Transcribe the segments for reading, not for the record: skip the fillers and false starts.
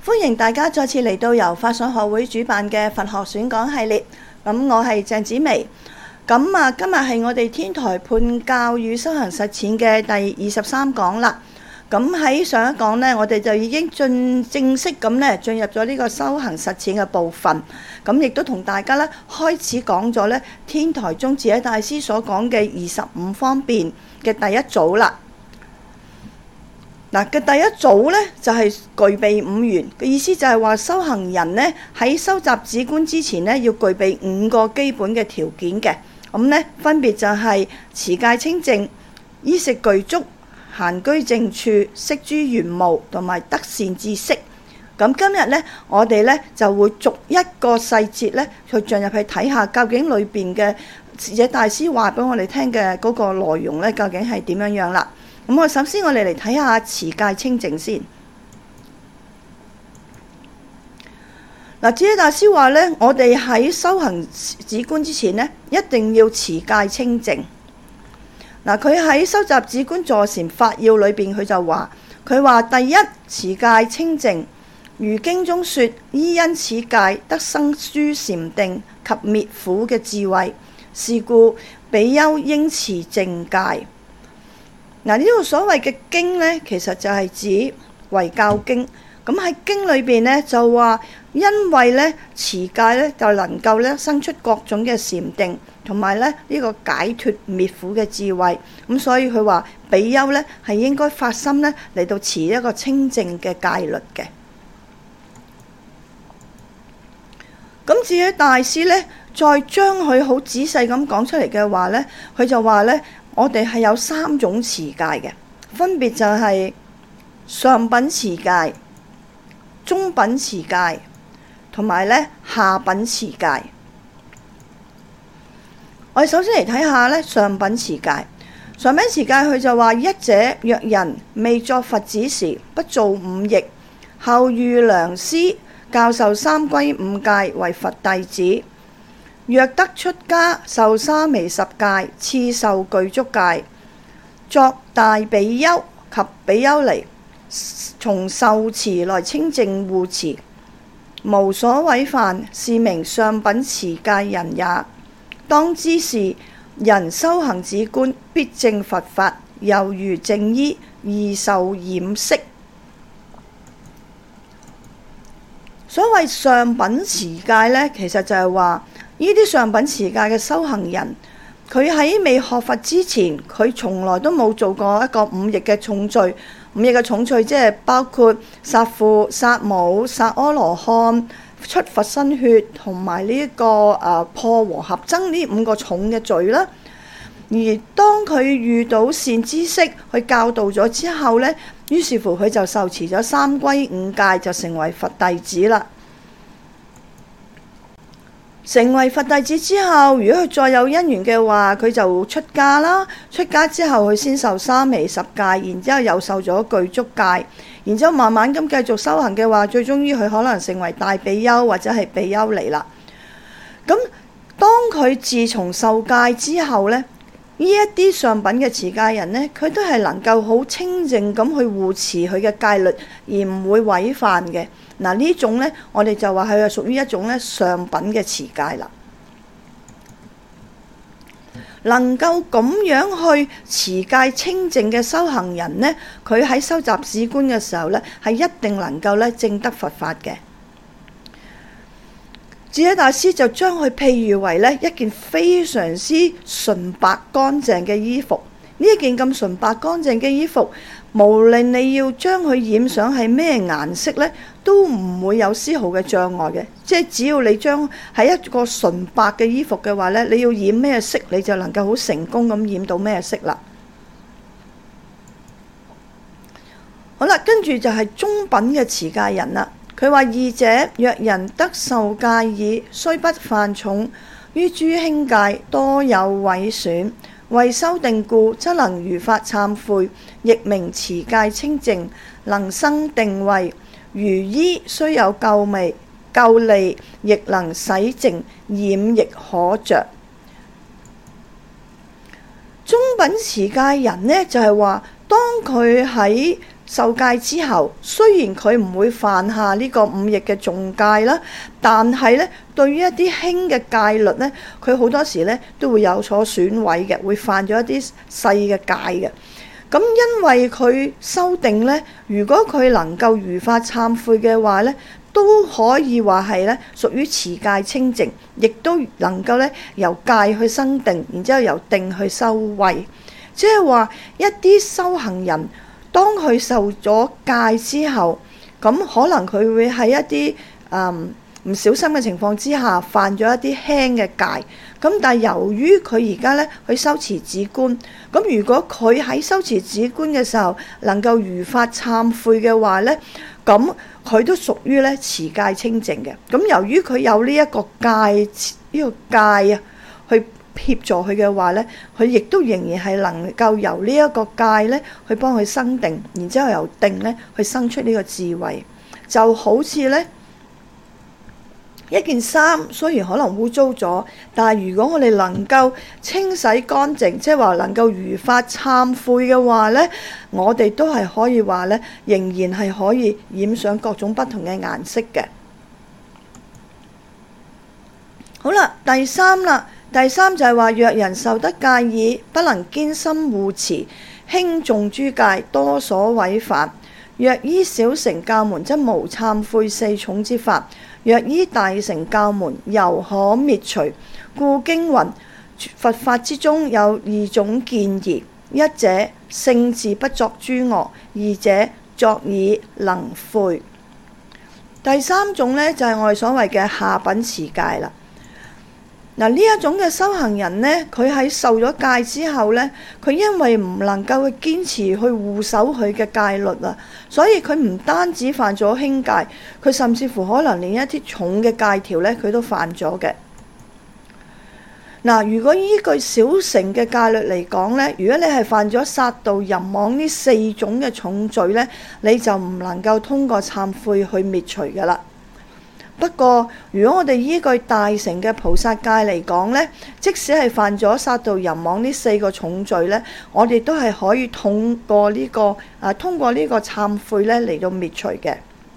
歡迎大家再次嚟到由法相學會主辦嘅佛學選講系列。咁我係鄭紫薇。咁今日係我哋天台判教與修行實踐嘅第23講啦。咁喺上一講呢，我哋就已經正式咁呢進入咗呢個修行實踐嘅部分。咁亦都同大家呢開始講咗呢天台宗智者大師所講嘅25方面嘅第一組啦。嗱，嘅第一組呢，就係具備五緣嘅意思，就係話修行人呢喺修習止觀之前呢，要具備5個基本嘅條件嘅。咁呢分別就係持戒清淨、衣食具足、閒居靜處、息諸緣無同埋得善知識。咁今日呢，我哋呢就會逐一個細節呢去進入去睇下，究竟裏邊嘅智者大師話俾我哋聽嘅嗰個內容呢，究竟係點樣樣啦？咁首先我哋嚟睇下持戒清淨先。嗱，智者大師話呢，我哋喺修行止觀之前呢，一定要持戒清淨。嗱，佢喺修習止觀坐禪法要裏邊，佢話第一，持戒清淨，如經中說，依因此戒得生諸禪定及滅苦嘅智慧，是故比丘應持淨戒。嗱，呢個所謂嘅經呢，其實就係指遺教經。咁喺經裏邊呢，就話，因為呢持戒呢，就能夠呢生出各種嘅禪定，同埋呢個解脫滅苦嘅智慧。咁所以佢話比丘呢係應該發心呢嚟到持一個清淨嘅戒律嘅。咁至於大師呢，再將佢好仔細咁講出嚟嘅話呢，佢就話呢，我哋係有3種持戒嘅，分別就係上品持戒、中品持戒同埋呢下品持戒。我哋首先嚟睇下呢上品持戒。上品持戒佢就話，一者若人未作佛子時不造5逆，後遇良師教授三歸五戒為佛弟子，若得出家受沙彌10戒，次受具足戒，作大比丘及比丘尼，從受持來清淨護持，無所違犯，是名上品持戒人也。當知是人修行止觀，必證佛法，猶如淨衣，易受染色。所謂上品持戒呢，其實就係話呢啲上品持戒嘅修行人，佢喺未學佛之前，佢從來都冇做過一個5逆嘅重罪。5逆嘅重罪即係包括殺父、殺母、殺阿羅漢、出佛身血同埋呢個破和合僧呢5個重嘅罪啦。而當佢遇到善知識去教導咗之後呢，於是乎佢就受持咗三歸五戒，就成為佛弟子啦。成為佛弟子之後，如果佢再有因緣嘅話，佢就出家啦。出家之後，佢先受沙彌10戒，然之後又受咗具足戒，然之後慢慢咁繼續修行嘅話，最終於佢可能成為大比丘或者係比丘尼啦。咁當佢自從受戒之後呢，呢一啲上品嘅持戒人呢，佢都係能夠好清淨咁去護持佢嘅戒律，而唔會違犯嘅。嗱，呢種呢，我哋就話佢係屬於一種呢上品嘅持戒啦。能夠咁樣去持戒清淨嘅修行人呢，佢喺修習止觀嘅時候呢，係一定能夠呢證得佛法嘅。智者大師就將佢譬喻為呢一件非常之純白乾淨嘅衣服。呢一件咁純白乾淨嘅衣服，無論你要將佢染上係咩顏色呢，都唔會有絲毫嘅障礙嘅。即係只要你將係一個純白嘅衣服嘅話呢，你要染咩色，你就能夠好成功咁染到咩色啦。好啦，跟住就係中品嘅持戒人啦。佢話，二者若人得受戒已，雖不犯重，於諸輕戒多有毀損，為修定故，則能如法懺悔，亦名持戒清淨，能生定慧。如衣雖有垢利，亦能洗淨，染亦可着。中品持戒人呢，就係話，當佢喺受戒之後，雖然佢唔會犯下呢個5逆嘅重戒啦，但係咧對於一啲輕嘅戒律咧，佢好多時咧都會有所損毀嘅，會犯咗一啲細嘅戒嘅。咁因為佢修訂咧，如果佢能夠如法懺悔嘅話咧，都可以話係咧屬於持戒清淨，亦都能夠咧由戒去生定，然之後由定去修慧。即係話一啲修行人，當佢受咗戒之後，咁可能佢會喺一啲唔小心嘅情況之下犯咗一啲輕嘅戒。咁但係由於佢而家咧去修持止觀，咁如果佢喺修持止觀嘅時候能夠如法懺悔嘅話咧，咁佢都屬於咧持戒清淨嘅。咁由於佢有呢一個戒去協助佢嘅話咧，佢亦都仍然係能夠由呢一個戒咧去幫佢生定，然之後由定咧去生出呢個智慧。就好似咧一件衫，雖然可能污糟咗，但係如果我哋能夠清洗乾淨，即係話能夠如法懺悔嘅話咧，我哋都係可以話咧，仍然係可以染上各種不同嘅顏色嘅。好啦，第三就係話，若人受得戒已，不能堅心護持，輕重諸戒，多所違犯。若依小乘教門，則無懺悔4重之法；若依大乘教門，猶可滅除。故經云：佛法之中有2種見疑，一者聖自不作諸惡，二者作以能悔。第三種呢，就係我哋所謂嘅下品持戒啦。嗱，呢一種嘅修行人呢，佢喺受咗戒之後呢，佢因為唔能夠去堅持去護守佢嘅戒律啊，所以佢唔單止犯咗輕戒，佢甚至乎可能連一啲重嘅戒條呢，佢都犯咗嘅。嗱，如果依據小乘嘅戒律嚟講呢，如果你係犯咗殺盜淫妄呢4種嘅重罪呢，你就唔能夠通過懺悔去滅除㗎啦。不過，如果我哋依據大乘嘅菩薩戒嚟講呢，即使係犯咗殺盜淫妄呢4個重罪呢，我哋都係可以通過呢個懺悔呢嚟到滅除嘅。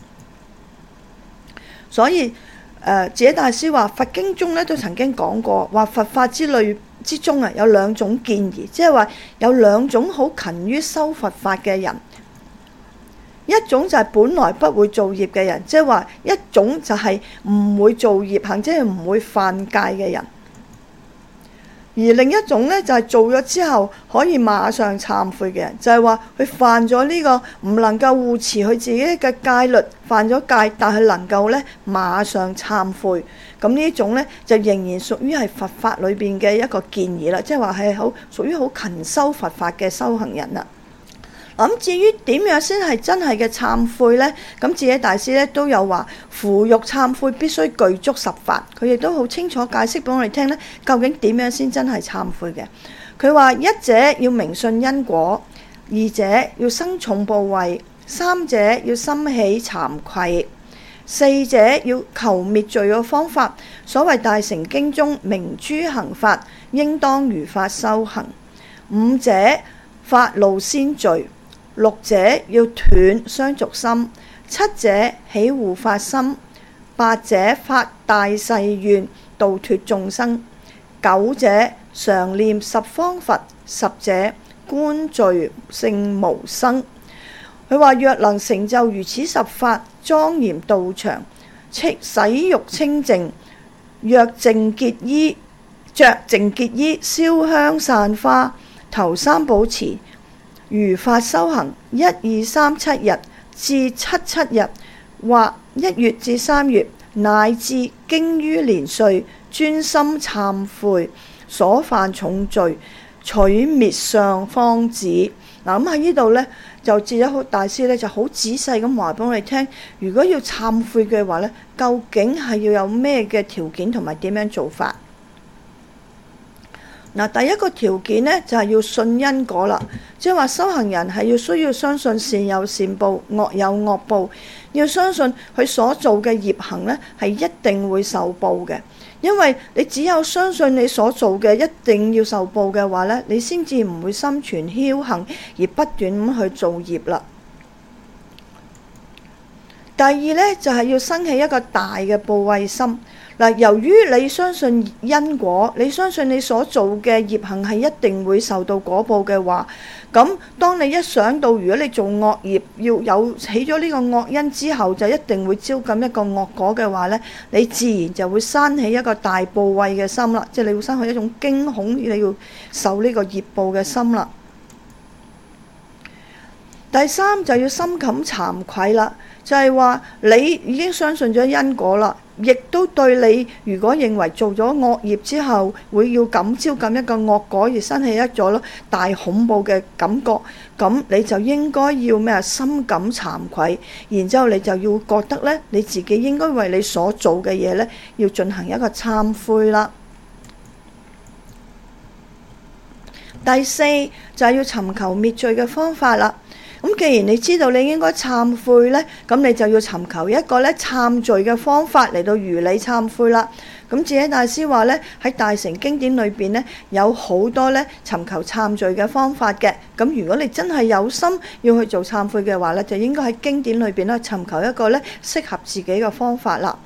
所以智者大師話，佛經中呢都曾經講過，話佛法之類之中有2種見疑，即係話有2種好勤於修佛法嘅人。一種就係本來不會造業嘅人，即係話一種就係唔會造業行，即係唔會犯戒嘅人。而另一種呢，就係做咗之後可以馬上懺悔嘅人，就係話佢犯咗呢個唔能夠護持佢自己嘅戒律，犯咗戒，但係能夠呢馬上懺悔。咁呢種呢，就仍然屬於係佛法裏邊嘅一個建議啦，即係話係屬於好勤修佛法嘅修行人啦。咁至於點樣先係真係嘅懺悔呢？咁智者大師咧都有話，扶欲懺悔必須具足10法，佢亦都好清楚解釋俾我哋聽呢，究竟點樣先真係懺悔嘅？佢話一者要明信因果，二者要生重怖畏，三者要心起慚愧，四者要求滅罪嘅方法。所謂大乘經中明諸行法，應當如法修行。五者發露先罪。六者要斷相續心，七者起護法心，八者發大誓願度脫眾生，九者常念十方佛，十者觀罪性無生。佢話若能成就如此10法，莊嚴道場，洗浴清淨，着淨潔衣，燒香散花，頭三寶持，如法修行1、2、3、7日至7日，或1月至3月，乃至經於年歲，專心懺悔所犯重罪，取滅相方止。嗱，咁喺呢度呢，就智者大師呢就好仔細咁話俾我哋聽，如果要懺悔嘅話呢，究竟係要有咩嘅條件同埋點樣做法？嗱，第一個條件呢，就係要信因果啦，即係話修行人係需要相信善有善報，惡有惡報，要相信佢所做嘅業行呢係一定會受報嘅。因為你只有相信你所做嘅一定要受報嘅話呢，你先至唔會心存僥倖而不斷咁去做業啦。 第二呢，就係要生起一個大嘅怖畏心。嗱，由於你相信因果，你相信你所做嘅業行係一定會受到果報嘅話，咁當你一想到如果你做惡業要有起咗呢個惡因之後，就一定會招感一個惡果嘅話呢，你自然就會生起一個大怖畏嘅心啦，即係你會生起一種驚恐，你要受呢個業報嘅心啦。第三就要深感慚愧啦，就係話你已經相信咗因果啦，亦都對你如果認為做咗惡業之後會要感召咁一個惡果而生起一咗大恐怖嘅感覺，咁你就應該要咩啊？深感慚愧，然之後你就要覺得呢，你自己應該為你所做嘅嘢呢，要進行一個懺悔啦。第四就係要尋求滅罪嘅方法啦。咁既然你知道你應該懺悔呢，咁你就要尋求一個呢懺罪嘅方法嚟到如理懺悔啦。咁智者大師話呢，喺大乘經典裏邊呢，有好多呢尋求懺罪嘅方法嘅。咁如果你真係有心要去做懺悔嘅話呢，就應該喺經典裏邊呢尋求一個呢適合自己嘅方法啦。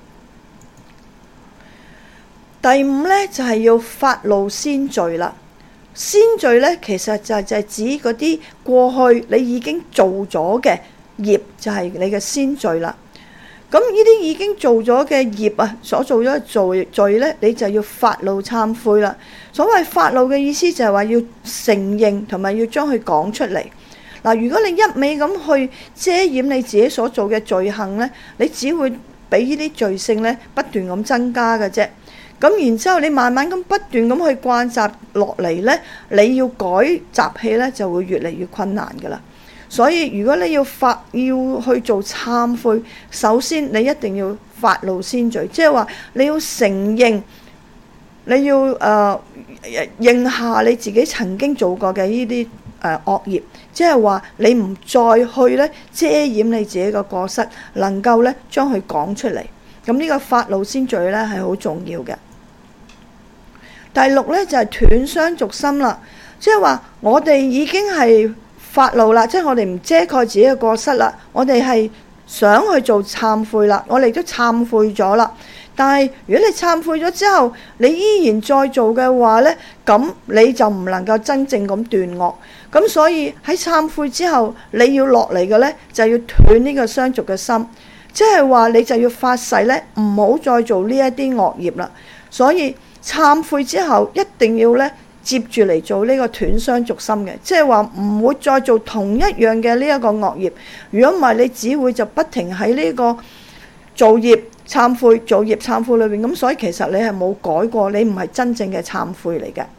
第五呢，就係要發露先罪啦。先罪呢，其實就係指嗰啲過去你已經做咗嘅業，就係你嘅先罪啦。咁呢啲已經做咗嘅業啊，所做咗嘅罪呢，你就要發露懺悔啦。所謂發露嘅意思就係話要承認同埋要將佢講出嚟。嗱，如果你一味咁去遮掩你自己所做嘅罪行呢，你只會俾呢啲罪性呢不斷咁增加嘅啫。咁然之後，你慢慢咁不斷咁去慣習落嚟呢，你要改習氣呢就會越嚟越困難噶啦。所以如果你要去做懺悔，首先你一定要發露先罪，即係話你要承認，你要認下你自己曾經做過嘅呢啲惡業，即係話你唔再去呢遮掩你自己嘅過失，能夠呢將佢講出嚟。咁呢個發露先罪呢係好重要嘅。第六呢，就係斷相續心啦，即係話我哋已經係發露啦，即係我哋唔遮蓋自己嘅過失啦，我哋係想去做懺悔啦，我哋都懺悔咗啦。但係如果你懺悔咗之後，你依然再做嘅話呢，咁你就唔能夠真正咁斷惡。咁所以喺懺悔之後，你要落嚟嘅呢，就要斷呢個相續嘅心，即係話你就要發誓呢，唔好再做呢一啲惡業啦。所以懺悔之後一定要呢接住嚟做呢個斷相續心嘅，即係話唔會再做同一樣嘅呢一個惡業。如果唔係，你只會就不停喺呢個造業懺悔、造業懺悔裏邊。咁所以其實你係冇改過，你唔係真正嘅懺悔嚟嘅。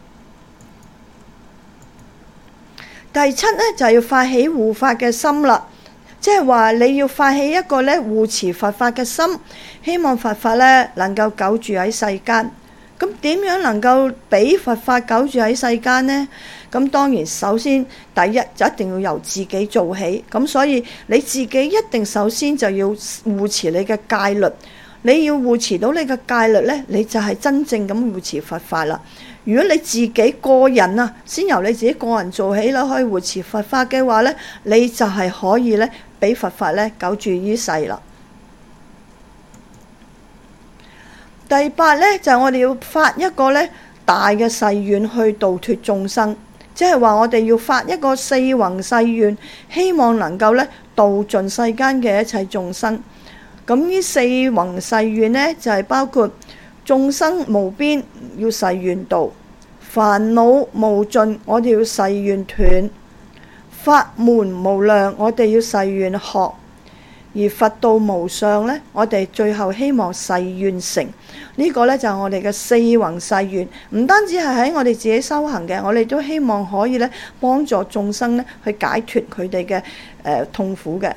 第七呢，就係要發起護法嘅心啦，即係話你要發起一個呢護持佛法嘅心，希望佛法呢能夠久住喺世間。咁點樣能夠俾佛法久住喺世間呢？咁當然首先第一就一定要由自己做起，咁所以你自己一定首先就要護持你嘅戒律。你要護持到你嘅戒律呢，你就係真正咁護持佛法啦。如果你自己個人啊，先由你自己個人做起啦，可以護持佛法嘅話呢，你就係可以呢俾佛法呢久住於世啦。第八呢，就係我哋要發一個呢大嘅誓願去度脫眾生，即係話我哋要發一個四弘誓願，希望能夠呢度盡世間嘅一切眾生。咁呢四弘誓願呢，就係包括眾生無邊要誓願度，煩惱無盡我哋要誓願斷，法門無量我哋要誓願學，而佛道無上呢，我哋最後希望誓願成。呢個呢，就係我哋嘅四弘誓願，唔單止係喺我哋自己修行嘅，我哋都希望可以呢幫助眾生呢去解脫佢哋嘅痛苦嘅。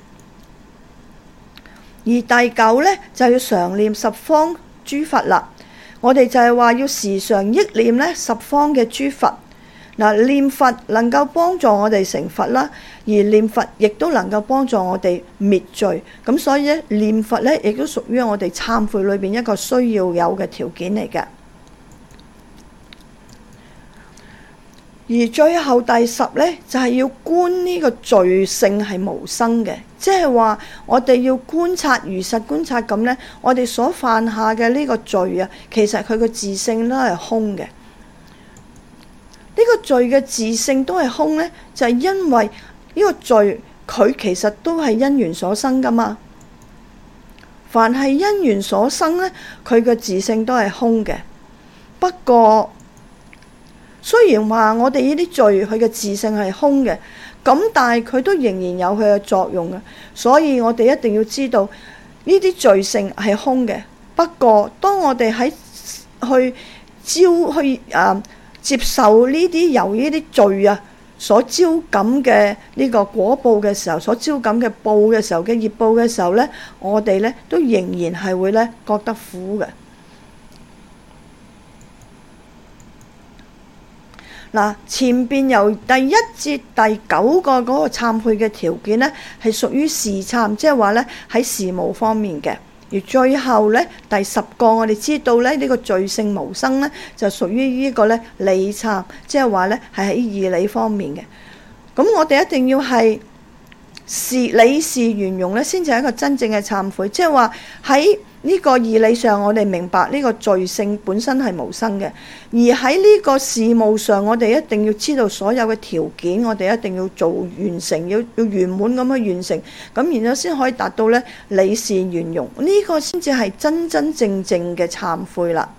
而第九呢，就要常念十方諸佛啦，我哋就係話要時常憶念呢十方嘅諸佛。嗱，念佛能夠幫助我哋成佛啦，而念佛亦都能夠幫助我哋滅罪。咁所以咧，念佛咧亦都屬於我哋懺悔裏邊一個需要有嘅條件嚟嘅。 而最後第10呢，就係要觀呢個罪性係無生嘅，即係話我哋要觀察如實觀察咁呢，我哋所犯下嘅呢個罪啊，其實佢個自性都係空嘅。呢個罪嘅自性都係空呢，就係因為呢個罪佢其實都係因緣所生噶嘛。凡係因緣所生呢，佢嘅自性都係空嘅。不過雖然話我哋呢啲罪佢嘅自性係空嘅，咁但係佢都仍然有佢嘅作用嘅，所以我哋一定要知道呢啲罪性係空嘅。不過當我哋接受呢啲由呢啲罪啊所招感嘅呢個果報嘅時候，所招感嘅報嘅時候嘅業報嘅時候呢，我哋呢都仍然係會呢覺得苦嘅。嗱，前邊由第1至第9個嗰個懺悔嘅條件呢，係屬於事懺，即係話呢喺事務方面嘅。而最後呢，第10個我哋知道呢，呢個罪性無生呢，就屬於呢個呢理懺，即係話呢係喺義理方面嘅。咁我哋一定要係理事圓融呢，先至係一個真正嘅懺悔。即係話喺呢個義理上，我哋明白呢個罪性本身係無生嘅；而喺呢個事務上，我哋一定要知道所有嘅條件，我哋一定要做完成，要圓滿咁去完成，咁然後先可以達到呢理事圓融，呢個先至係真真正正嘅懺悔啦。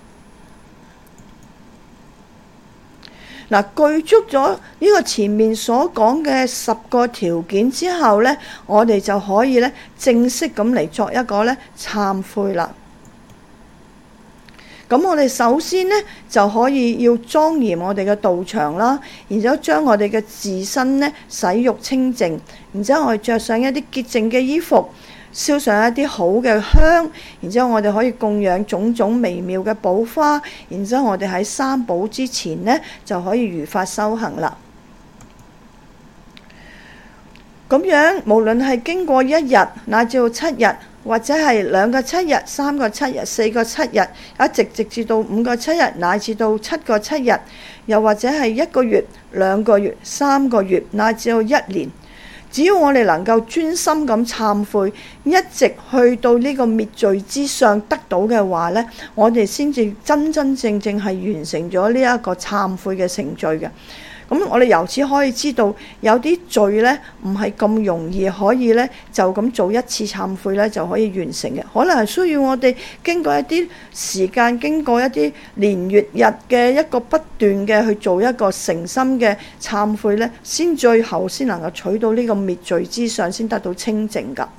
嗱，具足咗呢個前面所講嘅10個條件之後呢，我哋就可以呢正式咁嚟作一個呢懺悔啦。咁我哋首先呢，就可以要莊嚴我哋嘅道場啦，然之後將我哋嘅自身呢洗浴清淨，然之後我哋着上一啲潔淨嘅衣服，燒上一啲好嘅香，然之後我哋可以供養種種微妙嘅寶花，然之後我哋喺三寶之前呢，就可以如法修行啦。咁樣無論係經過1日乃至到7日，或者係2個7日、3個7日、4個7日，直至到5個7日，乃至到7個7日，又或者係1個月、2個月、3個月，乃至到1年。只要我哋能夠專心咁懺悔，一直去到呢個滅罪之上得到嘅話呢，我哋先至真真正正係完成咗呢一個懺悔嘅程序嘅。咁我哋由此可以知道，有啲罪呢唔係咁容易可以呢就咁做一次懺悔呢就可以完成嘅，可能係需要我哋經過一啲時間，經過一啲年月日嘅一個不斷嘅去做一個誠心嘅懺悔呢，先最後先能夠取到呢個滅罪之上，先得到清淨㗎。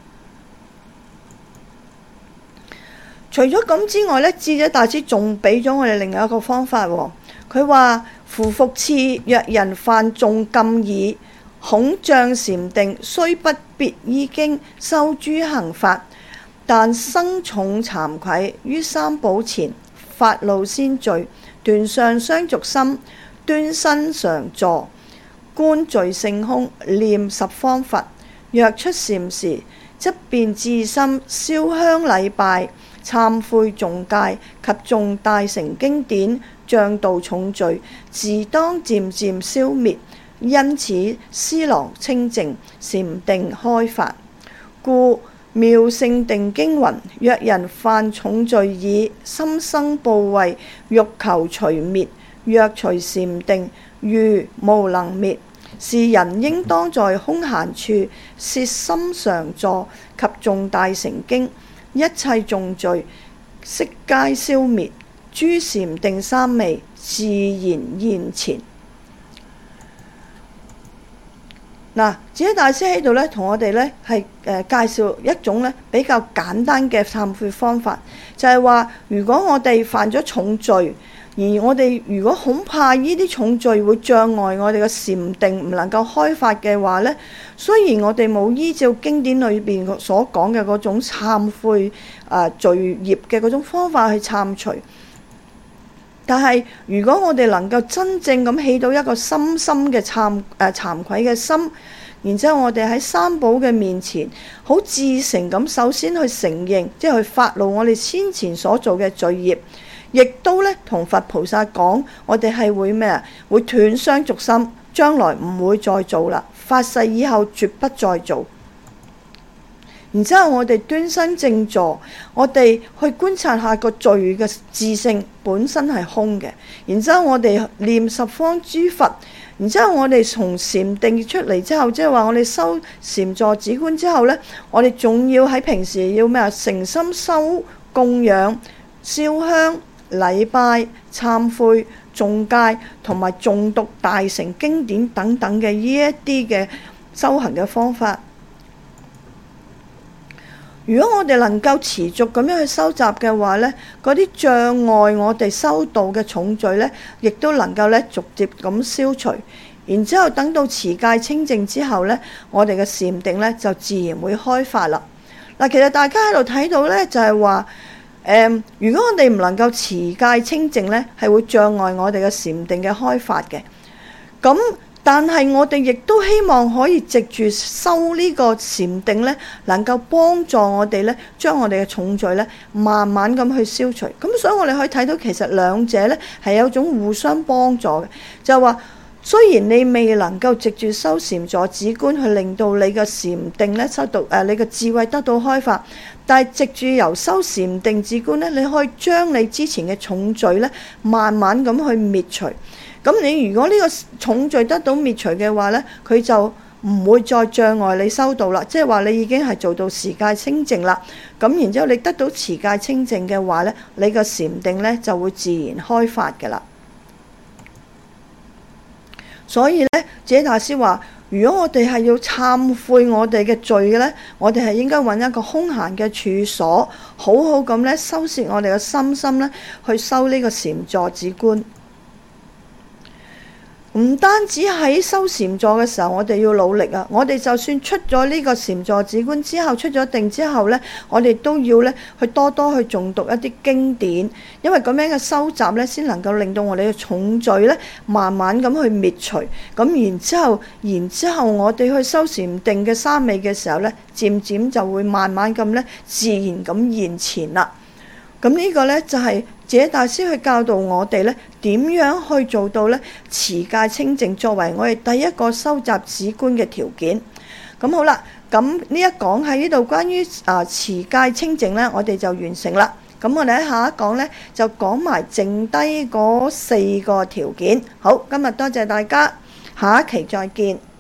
除咗咁之外呢，智者大師仲俾咗我哋另外一個方法喎。佢話：夫復次，若人犯重禁語，恐障禪定，雖不必依經修諸行法，但生重慚愧於三寶前，發露先罪，斷相相續心，端身常坐，觀罪性空，念十方佛。若出禪時，則便至心燒香禮拜，懺悔重戒及重大成經典，障道重罪，自當漸漸消滅。因此思囊清淨，禪定開發。故妙勝定經云：若人犯重罪已，心生怖畏，欲求除滅，若隨禪定，如無能滅。是人應當在空閒處，攝心常坐及重大成經，一切重罪悉皆消滅，諸禪定三昧自然現前。嗱，智者大師喺度咧，同我哋咧係介紹一種咧比較簡單嘅懺悔方法，就係話，如果我哋犯咗重罪，而我哋如果恐怕呢啲重罪會障礙我哋嘅禪定唔能夠開發嘅話呢，雖然我哋冇依照經典裏邊所講嘅嗰種懺悔罪業嘅嗰種方法去懺除，但係如果我哋能夠真正咁起到一個深深嘅慚愧嘅心，然之後我哋喺三寶嘅面前好至誠咁首先去承認，即係去發露我哋先前所做嘅罪業。 亦都咧同佛菩薩講，我哋係會咩啊？會斷相續心，將來唔會再做啦，發誓以後絕不再做。然之後我哋端身正坐，我哋去觀察下個罪嘅自性本身係空嘅。然之後我哋念十方諸佛，然之後我哋從禪定出嚟之後，即係話我哋修禪坐止觀之後呢，我哋仲要喺平時要咩啊？誠心修供養、燒香、禮拜、懺悔、誦戒同埋誦讀大乘經典等等嘅呢一啲嘅修行嘅方法。如果我哋能夠持續咁樣去收集嘅話呢，嗰啲障礙我哋修道嘅重罪呢，亦都能夠呢逐漸咁消除。然之後等到持戒清淨之後呢，我哋嘅禪定呢就自然會開發啦。嗱，其實大家喺度睇到呢，就係話，如果我哋唔能夠持戒清淨呢，係會障礙我哋嘅禪定嘅開發嘅。咁但係我哋亦都希望可以藉住修呢個禪定呢，能夠幫助我哋呢，將我哋嘅重罪呢慢慢咁去消除。咁所以我哋可以睇到其實兩者呢係有種互相幫助嘅，就係話雖然你未能夠藉住修禪坐止觀去令到你嘅禪定呢修到你嘅智慧得到開發，但係藉住由修禪定止觀呢，你可以將你之前嘅重罪呢慢慢咁去滅除。咁你如果呢個重罪得到滅除嘅話呢，佢就唔會再障礙你修道啦。即係話你已經係做到持戒清淨啦。咁然之後你得到持戒清淨嘅話呢，你個禪定呢就會自然開發嘅啦。所以呢，智者大師話，如果我哋係要懺悔我哋嘅罪嘅呢，我哋係應該揾一個空閒嘅處所，好好咁呢收攝我哋嘅心呢，去修呢個禪坐止觀。唔單止喺修禪坐嘅時候，我哋要努力啊！我哋就算出咗呢個禪坐止觀之後，出咗定之後呢，我哋都要呢去多多去誦讀一啲經典，因為咁樣嘅修習呢，先能夠令到我哋嘅重罪呢慢慢咁去滅除。咁然之後我哋去修禪定嘅三昧嘅時候呢，漸漸就會慢慢咁呢自然咁現前啦。咁呢個呢，就係智者大師去教導我哋呢點樣去做到呢持戒清淨，作為我哋第一個收集止觀嘅條件。咁好啦，咁呢一講喺呢度關於持戒清淨呢，我哋就完成啦。咁我哋喺下一講呢，就講埋剩低嗰4個條件。好，今日多謝大家，下一期再見。